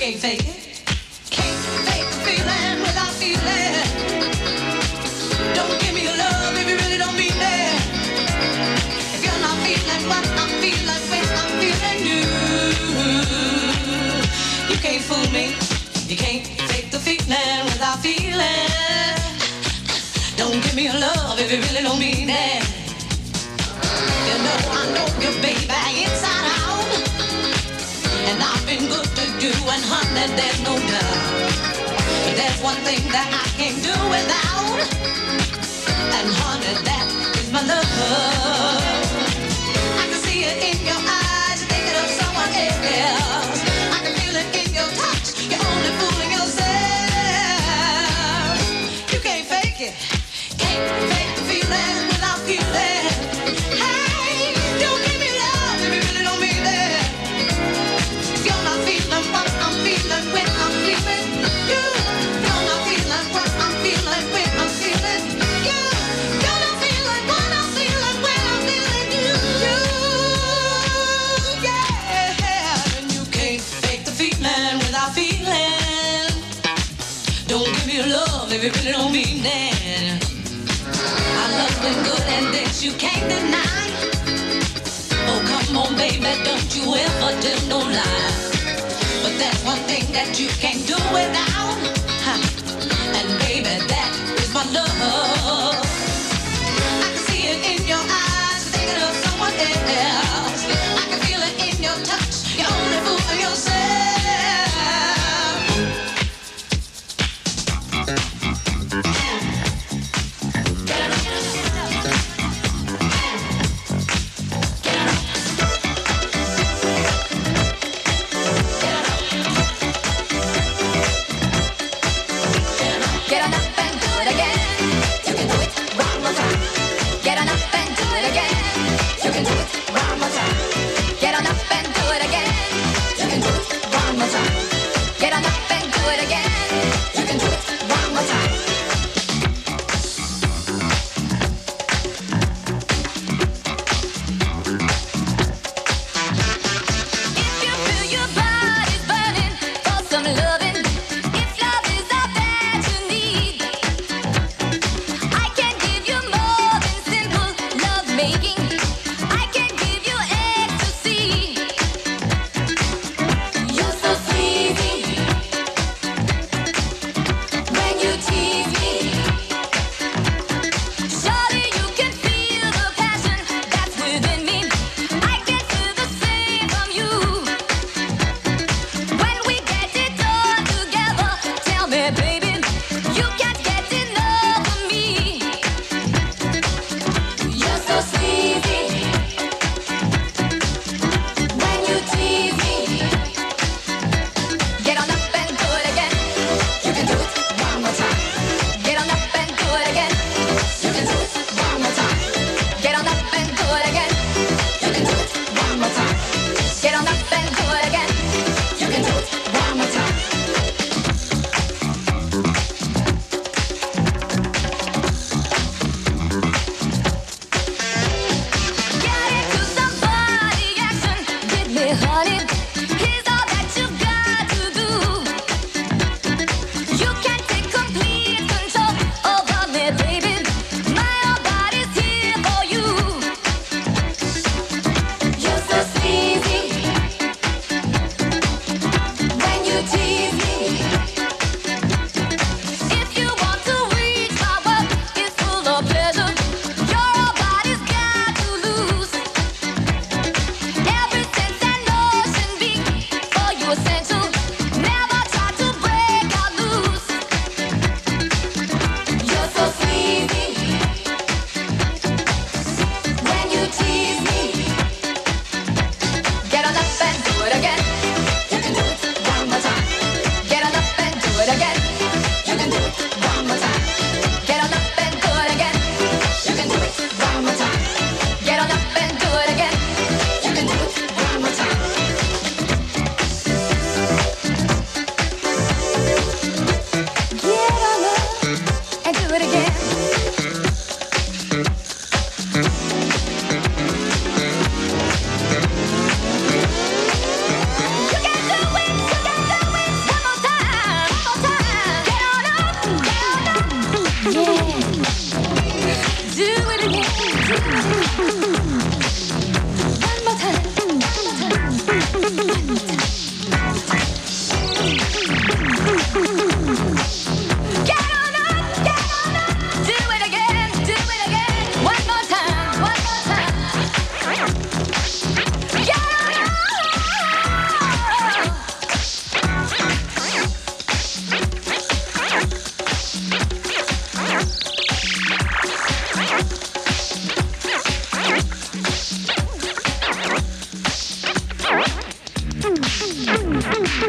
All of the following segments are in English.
can't fake it. Can't fake the feeling without feeling. Don't give me your love if you really don't mean it. If you're not feeling what I'm feeling when I'm feeling you, you can't fool me. You can't fake the feeling without feeling. Don't give me your love if you really don't mean it. You know I know you, baby, inside out. And I've been good to you, and honey, there's no doubt. But there's one thing that I can't do without, and honey, that is my love. I can see it in your eyes, you're thinking of someone else. I can feel it in your touch, you're only fooling yourself. You can't fake it, can't fake the feeling without feeling. Hey, don't give me love if you really don't mean it. You're not feeling what I'm feeling when I'm feeling you. You're not feeling what I'm feeling when I'm feeling you. You're not feeling what I'm feeling when I'm feeling you. Yeah, and you can't fake the feeling without feeling. Don't give me your love if you really don't mean it. Our love's been good and this you can't deny. Oh, come on, baby, don't you ever tell no lie. But there's one thing that you can't do without, and baby, that is my love. I can see it in your eyes, thinking of someone else. I can feel it in your touch, you're only fooling yourself.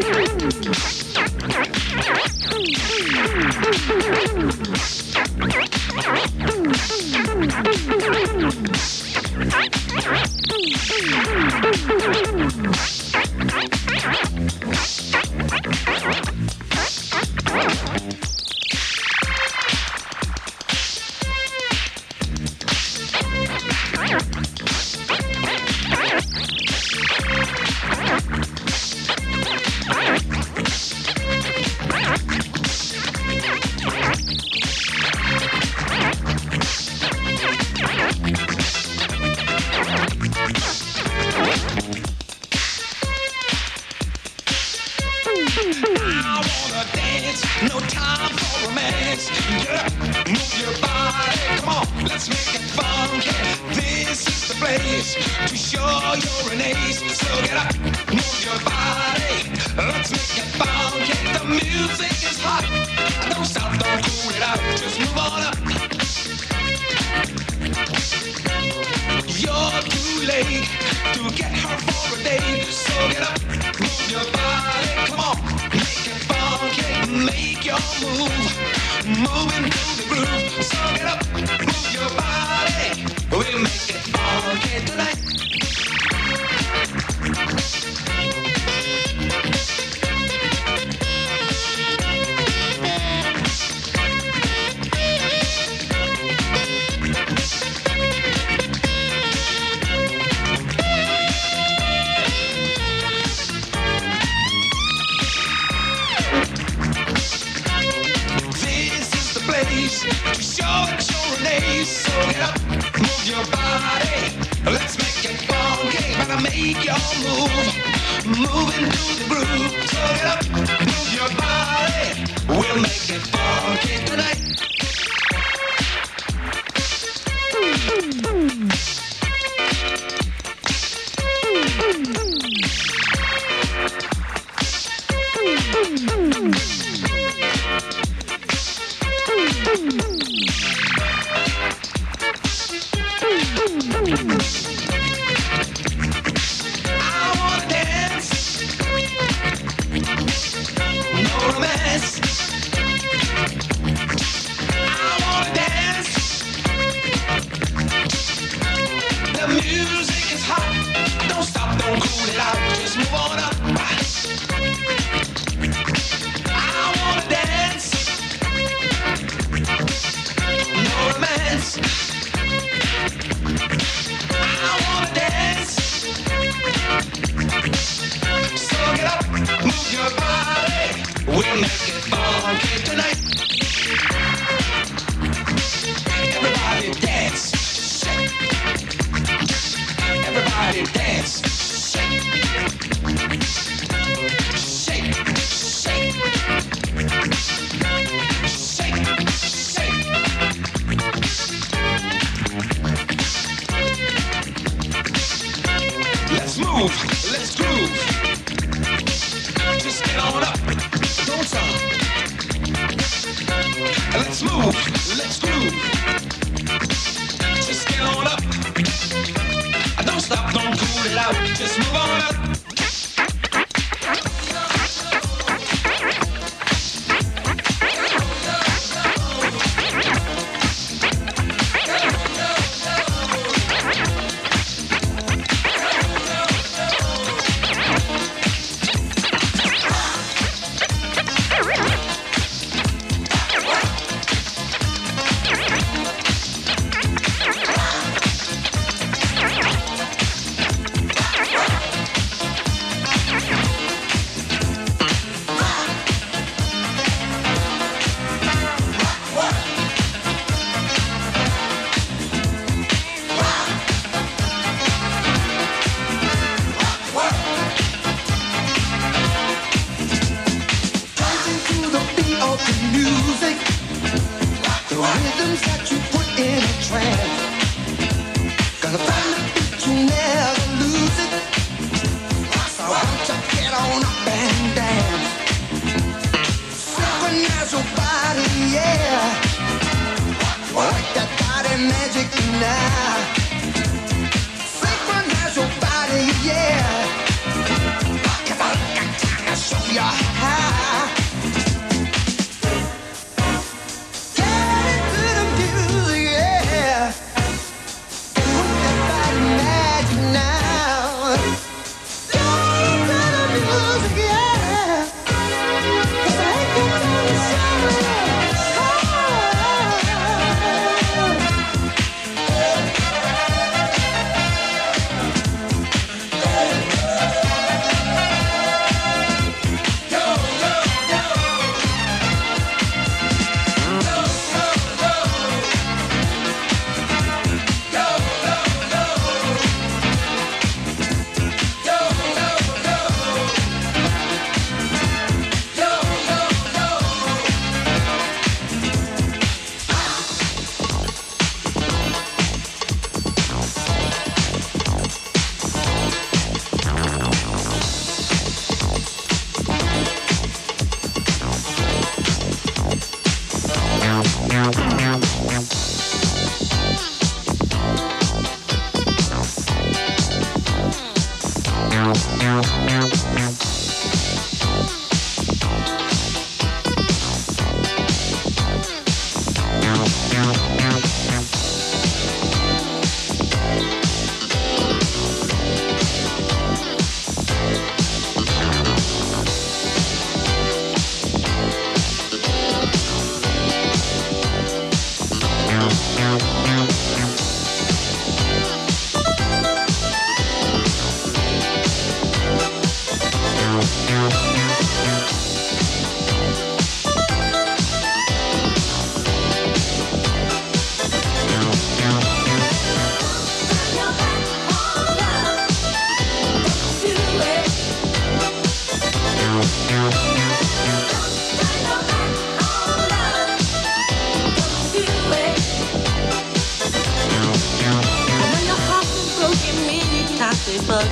Show ya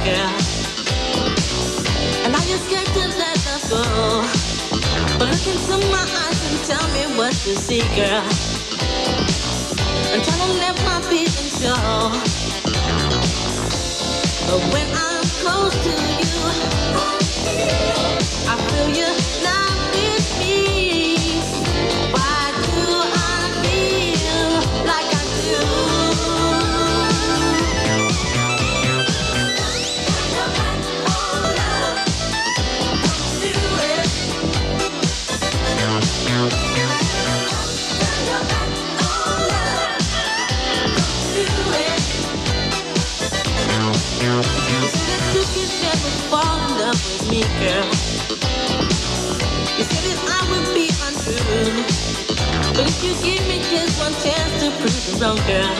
girl. And are you scared to let us go? But look into my eyes and tell me what you see, girl. And try to let my feelings show. But when I'm close to you, I feel you not with me. Why do I feel like I do? Fall in love with me, girl. You said that I would be untrue, but if you give me just one chance to prove it wrong, girl,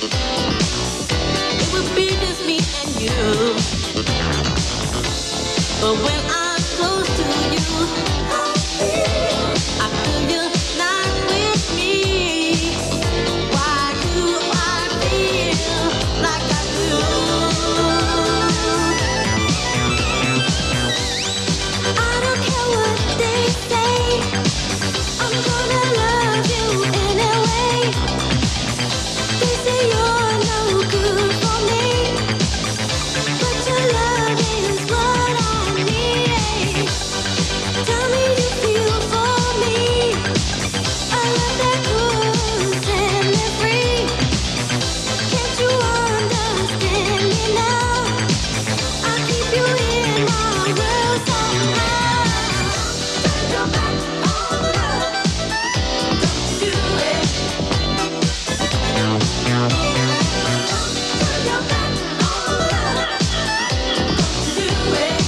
it would be just me and you. But when I'm close to you, I feel you not with me. Why do I feel like I do? I'm gonna love you anyway. They say you're no good for me, but your love is what I need. Tell me you feel for me, a love that could set me free. Can't you understand me now? I keep you in my world somehow. Turn your back on love. Do it. Turn your back on love. Do it.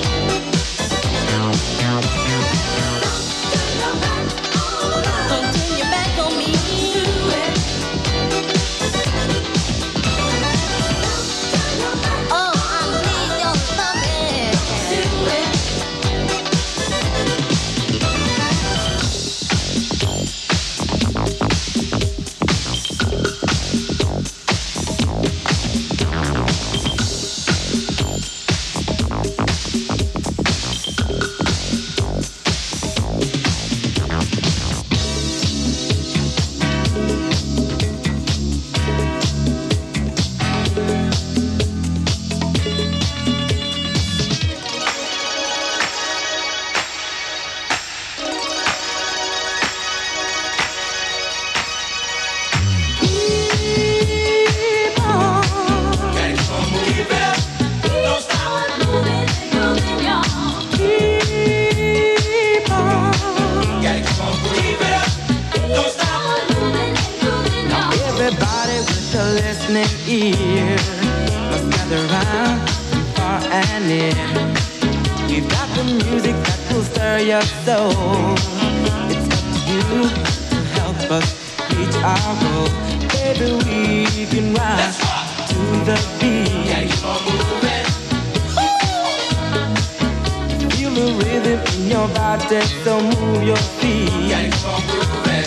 Turn your back on love. Don't turn your back on me. Do it. Oh, I need your loving. Do it. Everybody with a listening ear must gather round from far and near. We've got the music that will stir your soul. It's up to you to help us reach our goal. Baby, we can rock to the beat. Yeah, keep on moving. Feel the rhythm in your body, so move your feet. Yeah, keep on moving.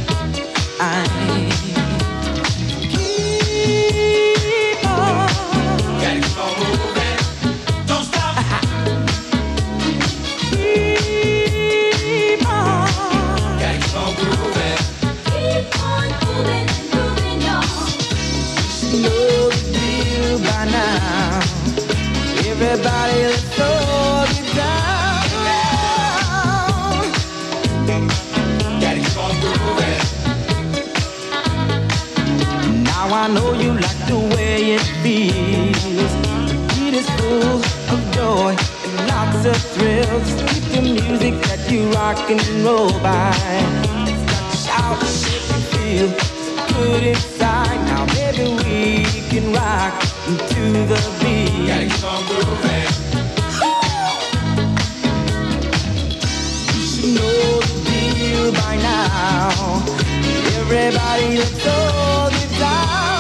Everybody, let's throw it down. Gotta keep on moving. Now I know you like the way it feels. The beat is full of joy and lots of thrills. Keep the music that you rock and roll by. It's got to shout and make you feel so good inside. Now baby, we can rock to the beat. Gotta keep on moving. You should know the deal by now. Everybody, let's throw it down.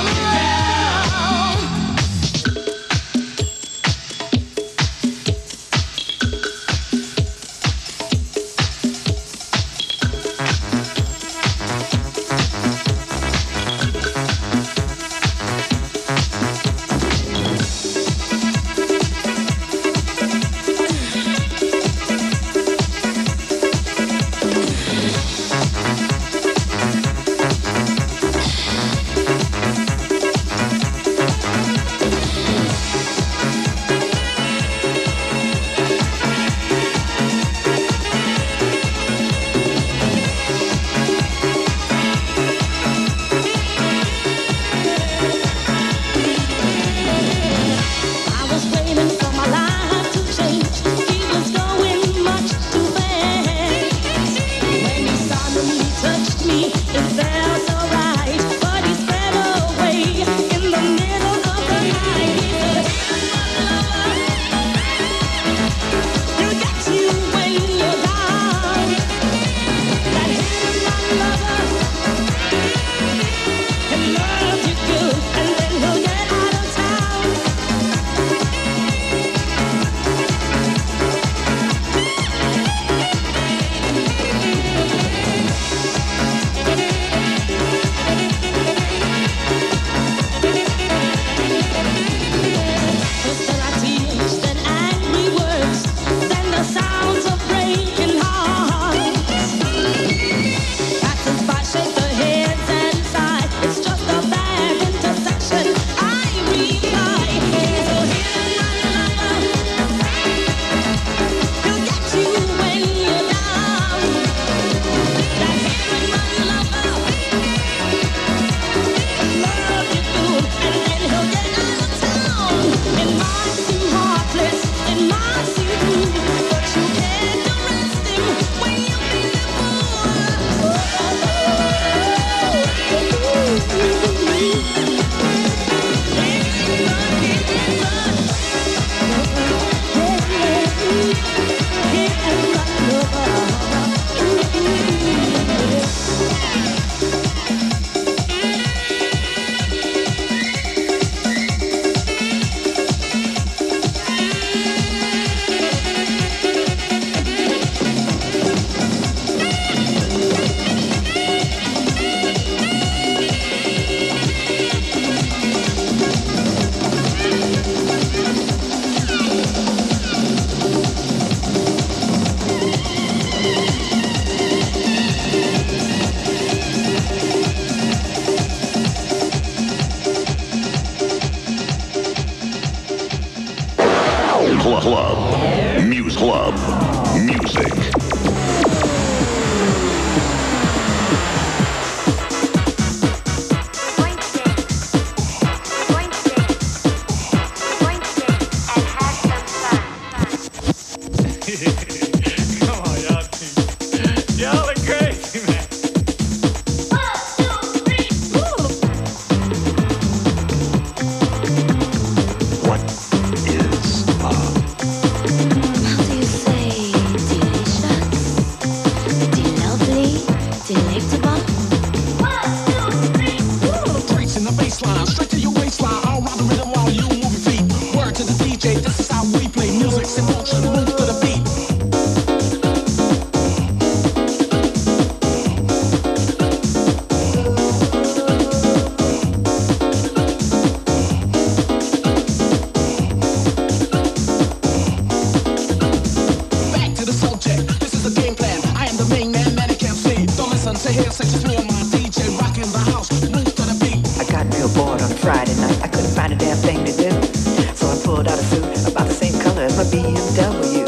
hear section 3 on my DJ rocking the house, move to the beat. I got real bored on Friday night. I couldn't find a damn thing to do, so I pulled out a suit about the same color as my BMW.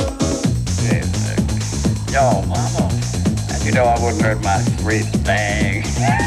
Yo, mama, you know I wouldn't hurt my sweet thing.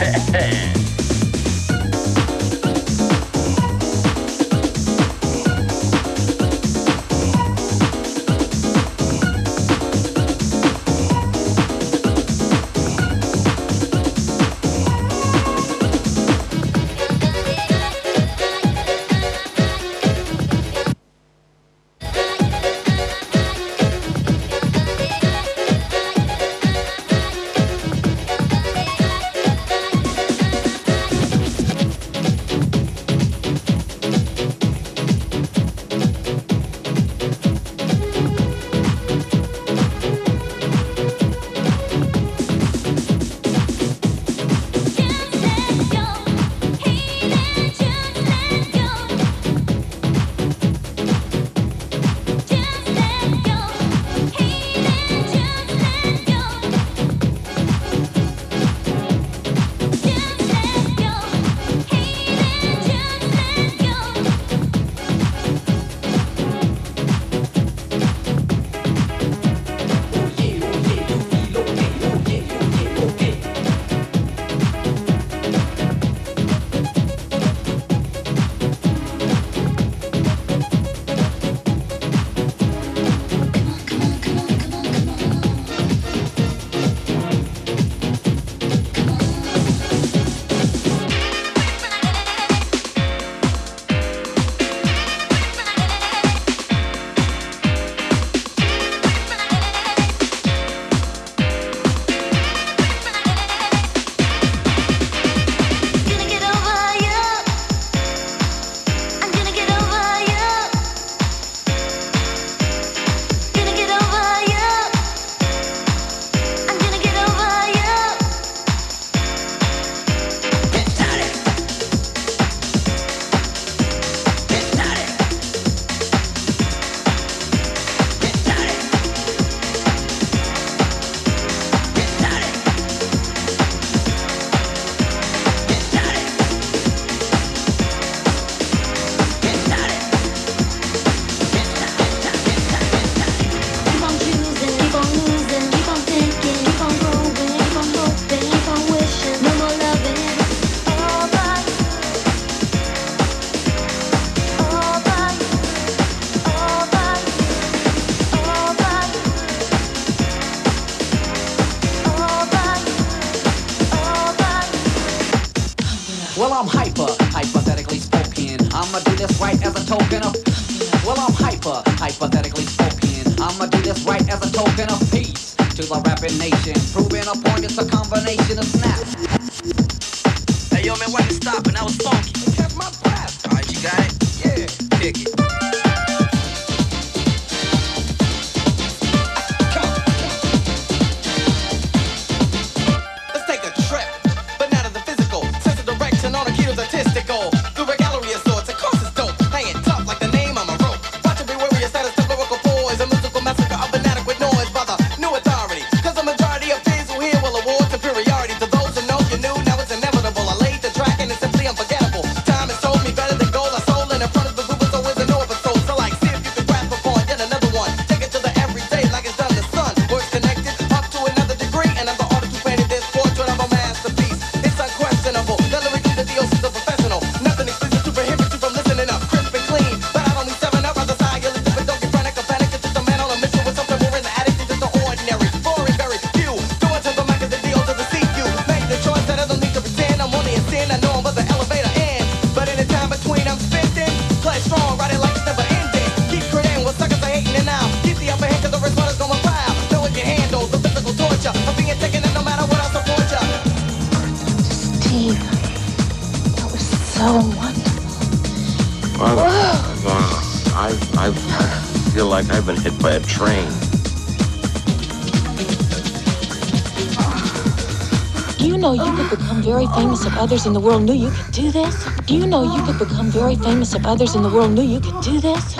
Well, I'm hypothetically spoken. I'ma do this right as a token of. Well, I'm hypothetically spoken. I'ma do this right as a token of peace to the rapping nation. Proving a point, it's a combination of snaps. Hey, yo, man, why you stopping? That was funky. I kept my breath. All right, you got it? Yeah. Pick it. Let's take a trip, but not of the physical. Sense of direction on a key to statistical. Through a gallery of sorts, of course it's dope. Hanging tough like the name on my rope. Watch it be warrior status, the lyrical poise. A musical massacre of inadequate noise by the new authority. Cause the majority of kids who hear will award superiority to those who know you knew. Now it's inevitable. I laid the track and it's simply unforgettable. Time has told me better than gold. I sold in front of the group, it's always an oversoul. So like, see if you can grasp upon yet another one. Take it to the everyday like it's done the sun. Works connected up to another degree. And I'm the artist who painted this portrait of a masterpiece. It's unquestionable. The lyrically the DOC's a professional. Nothing exclusive to prohibit you from listening up. Crisp and clean. But I don't need 7 up. Other side, you're listening, but don't get frantic or panic. It's just a man on a mission with something more in the addict. It's just the ordinary. Boring, very few. Doing to the mic is the DO to the CQ. Made the choice that I don't need to pretend. I'm only a sin. I know I'm at the elevator end. But in the time between, I'm spending. Play strong, ride it like it's never ending. Keep creating what suckers are hating it now. Keep the upper hand cause the response is going foul. Know it can handle the physical torture of being taken in no matter what I support ya. Steve, that was so wonderful. I feel like I've been hit by a train. Do you know you could become very famous if others in the world knew you could do this? Do you know you could become very famous if others in the world knew you could do this?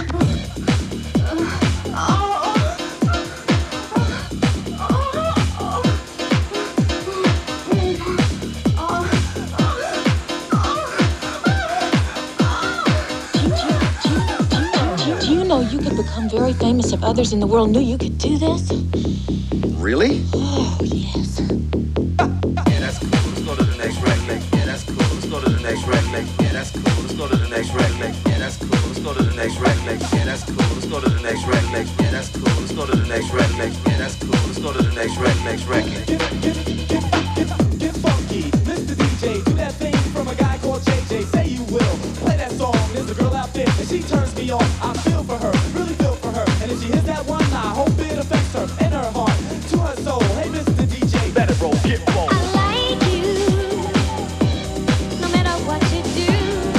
become very famous if others in the world knew you could do this? Really? Oh, yes. Yeah, that's cool. Let's go to the next record. Yeah, that's cool. Let's go to the next record. Yeah, that's cool. Let's go to the next record. Yeah, that's cool. Let's go to the next record. Yeah, that's cool. Let's go to the next record. Yeah, that's cool. Let's go to the next record. Yeah, that's cool. Let's go to the next record. Get funky, Mr. DJ, do that thing from a guy called JJ. Say you will play that song. There's a girl out there and she turns me on. I feel for her, really feel for her. And if she hits that one, I hope it affects her and her heart to her soul. Hey, Mr. DJ, let it roll, get roll. I like you, no matter what you do.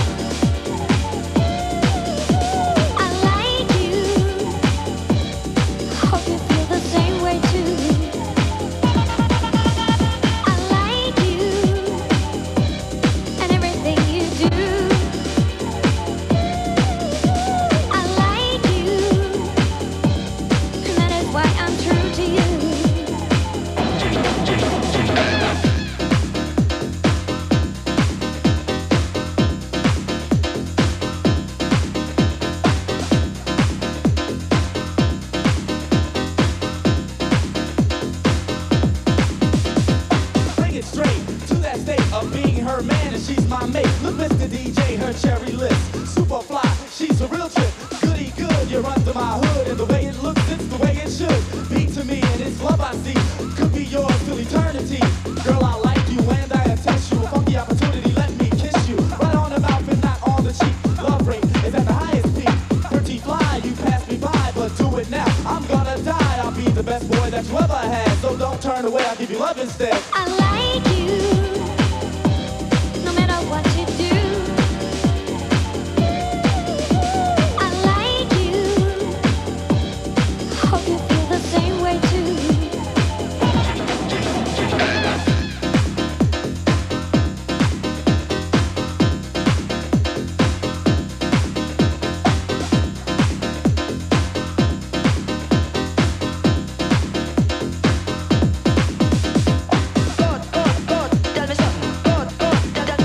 I like you, hope you feel the same way too. I like you, and everything you do. I like you, and that is why I'm true to you. Bring it straight to that state of being her man and she's my mate. Look, Mr. DJ, her cherry lips, super fly, she's a real trip. Goody good, you're under my hood, and the way it looks, it's the way it should be to me, and it's love I see. Could be yours till eternity. Girl, I like you and I attest you. A funky opportunity, let me kiss you. Right on the mouth and not on the cheek. Love rate is at the highest peak. Pretty fly, you pass me by, but do it now. I'm gonna die. I'll be the best boy that you ever had. So don't turn away, I'll give you love instead. I like you, no matter what you do. I like you, hope you feel the same way too. Tell me something.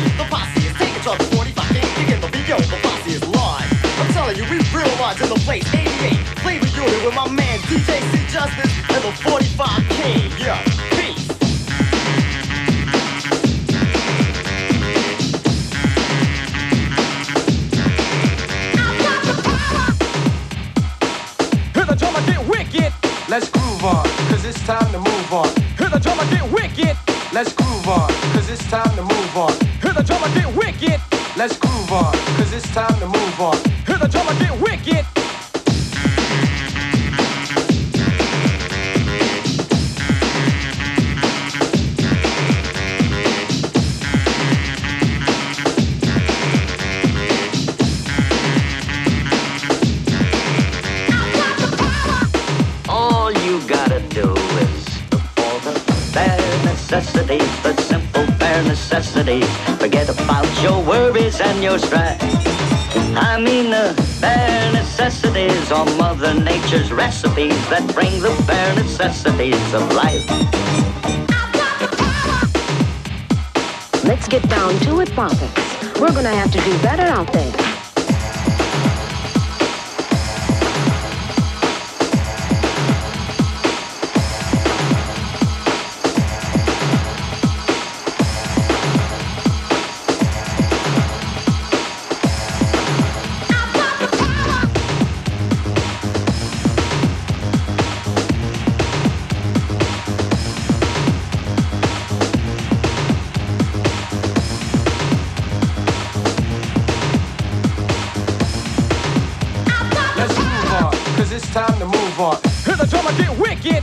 The posse is taking charge of 45. Can't dig in the video, the posse is live. I'm telling you, we real live in the place. 88, Flavor Unit with my man DJ C Justice and the 45 King. Yeah, peace. Hear the drummer get wicked. Let's groove on, cause it's time to move on. Hear the drummer get wicked. Let's groove on, cause it's time to move on. Hear the drummer get wicked. Let's groove on, cause it's time to move on. Hear the drummer get wicked. All you gotta do is all the bare necessities, the simple bare necessities. Forget about your worries and your strife. I mean the bare necessities are Mother Nature's recipes that bring the bare necessities of life. Let's get down to it, Papa. We're gonna have to do better out there. It's time to move on. Hear the drummer get wicked.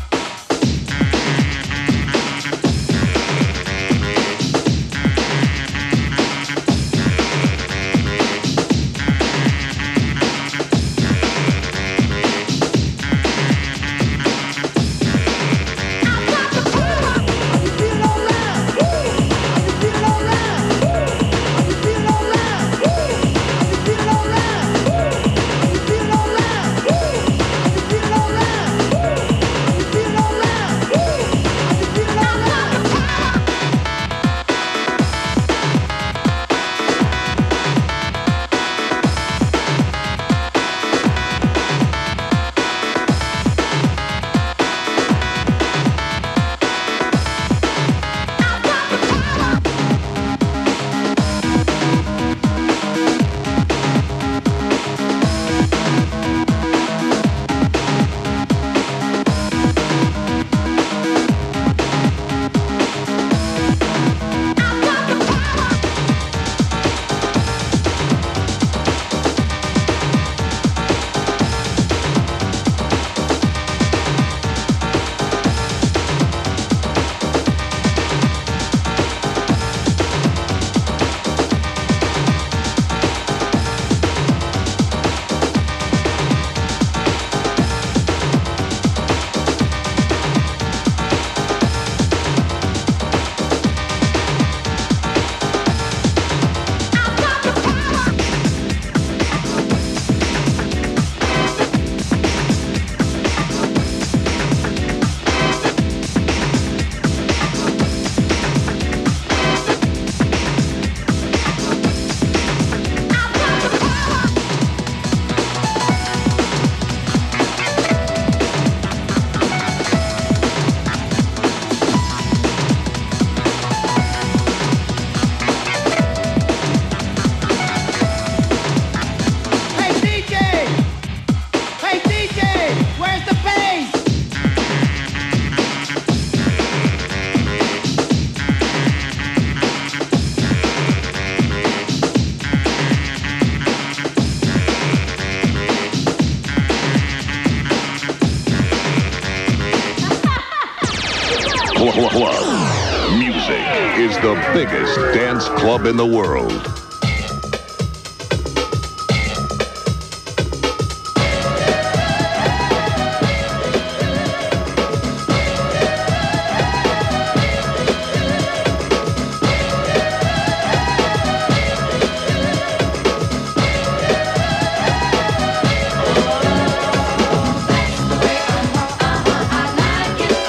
Club. Music is the biggest dance club in the world.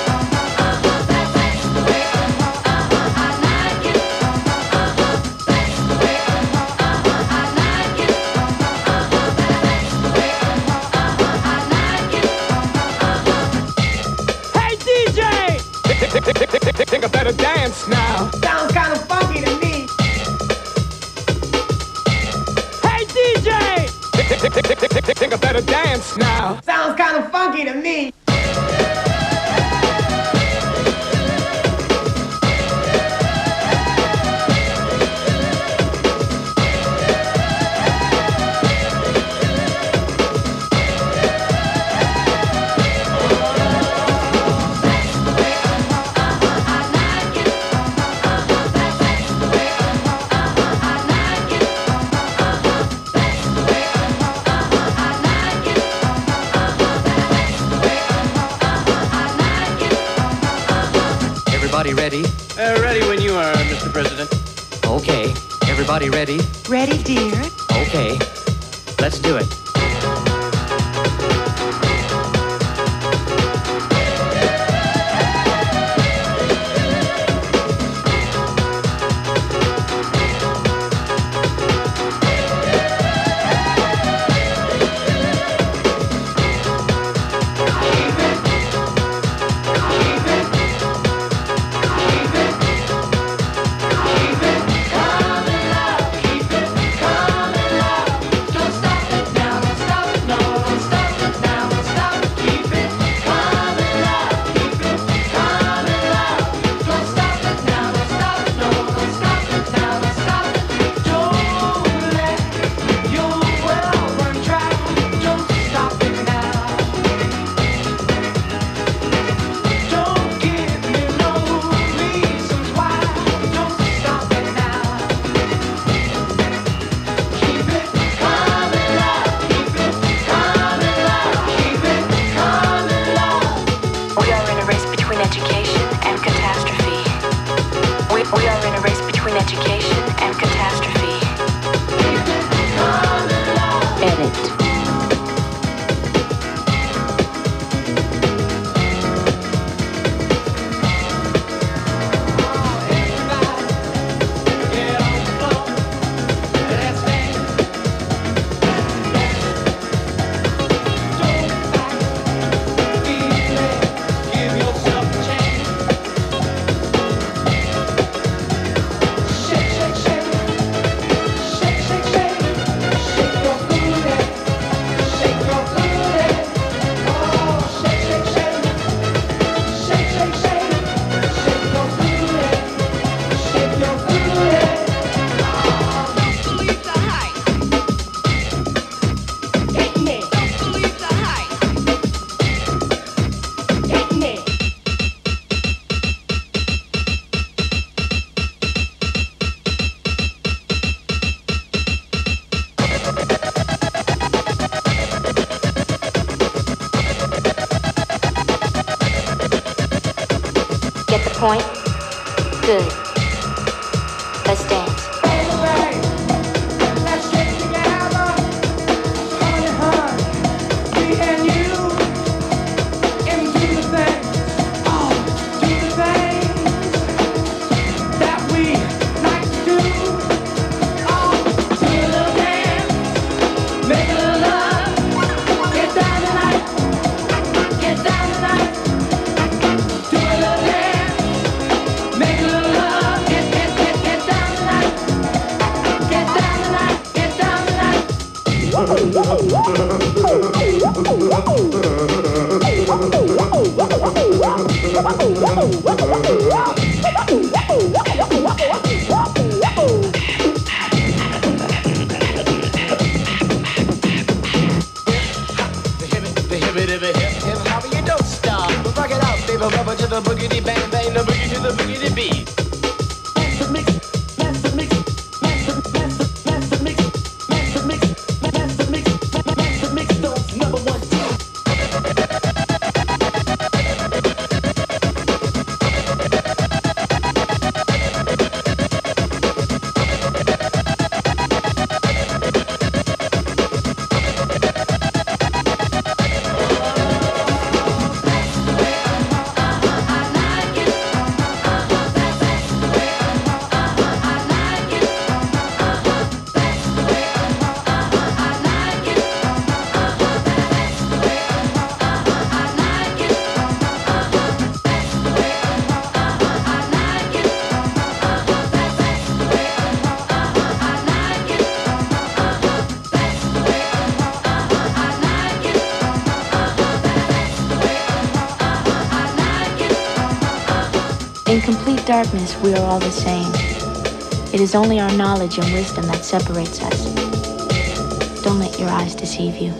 That's dance now. Sounds kind of funky to me. Hey DJ! Think I better dance now. Sounds kind of funky to me. Everybody ready? Ready when you are, Mr. President. Okay. Everybody ready? Ready, dear? Okay. Let's do it. Point? Good. Let's dance. the darkness, we are all the same. It is only our knowledge and wisdom that separates us. Don't let your eyes deceive you.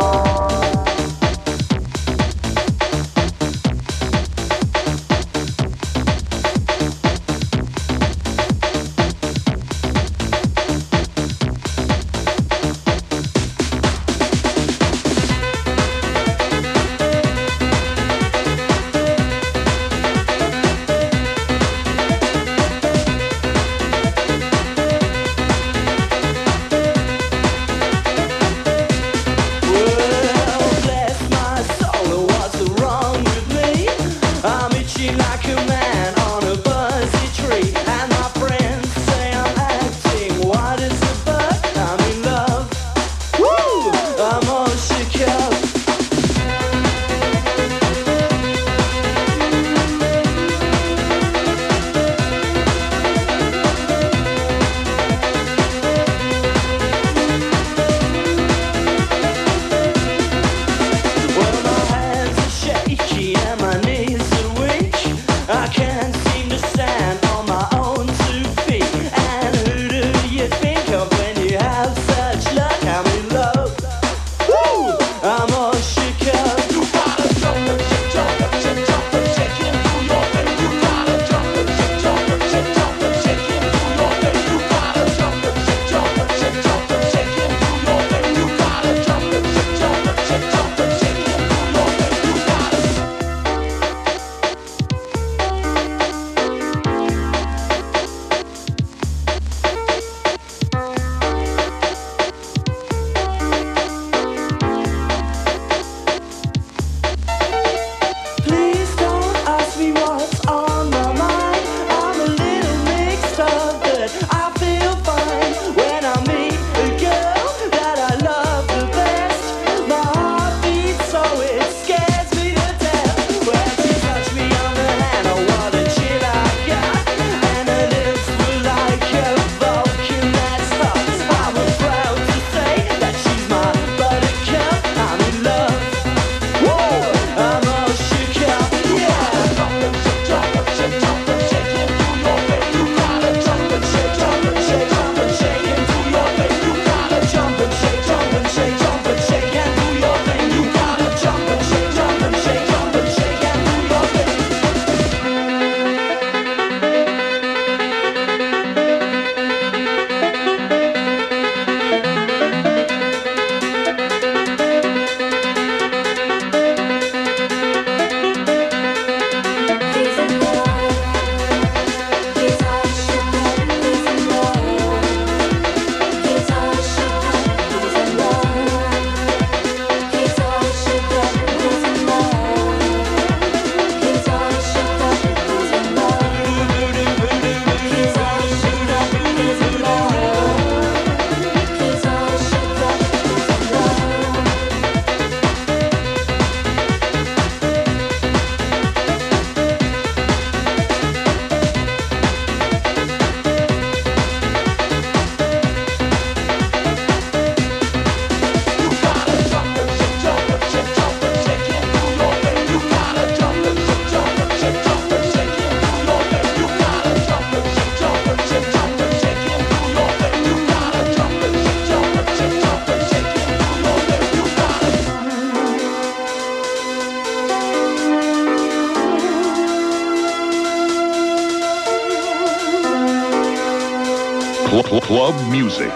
Club music.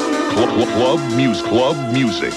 Club music.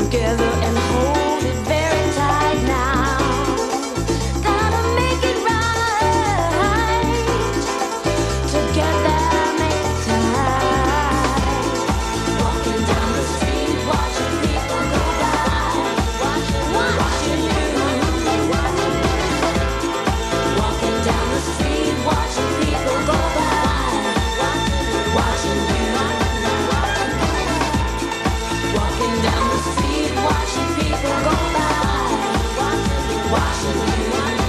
together and hold it very tight now. Gotta make it right. Together make it tight. Walking down the street, watching people go by. Watching you. Walking down the street, watching people go by. Watching you. Walking down the street, watching people go by. Watching you.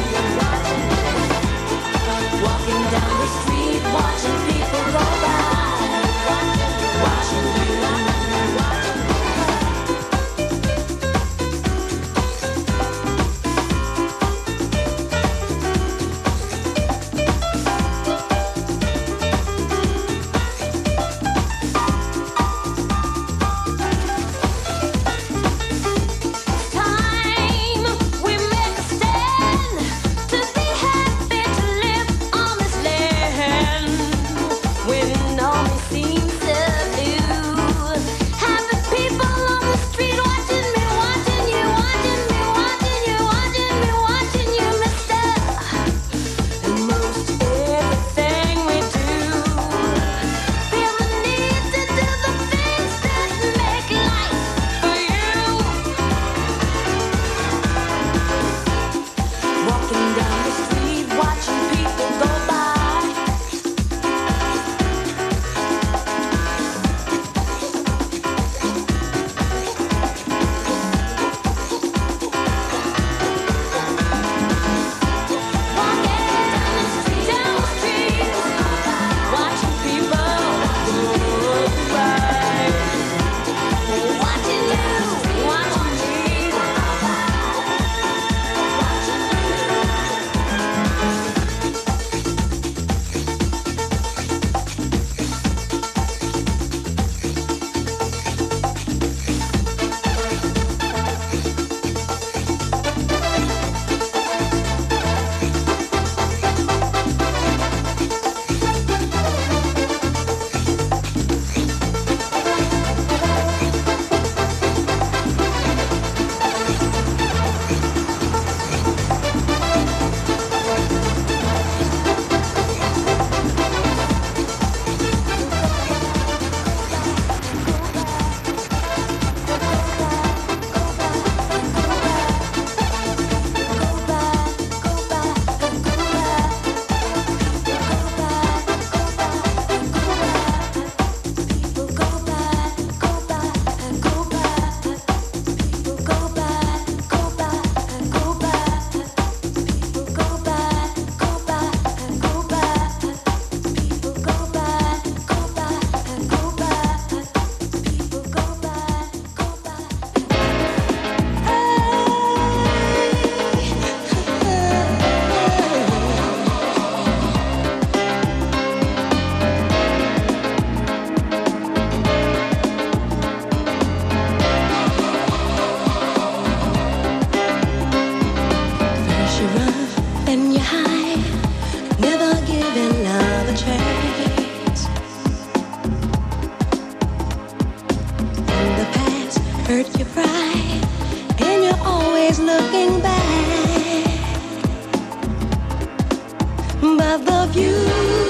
Walking down the street, watching people go by. Watching you. Time we make a stand to be happy to live on this land when all we seem to do. Happy people on the street watching me, watching you, watching me, watching you, watching me, watching you, mister. And most everything we do, feel the need to do the things that make life for you. Walking down the street, watching people go by. Down the street, watching people go by. Watching you, watching me. First you run, then you hide, never giving love a chance. In the past, hurt your pride, and you're always looking back. But the view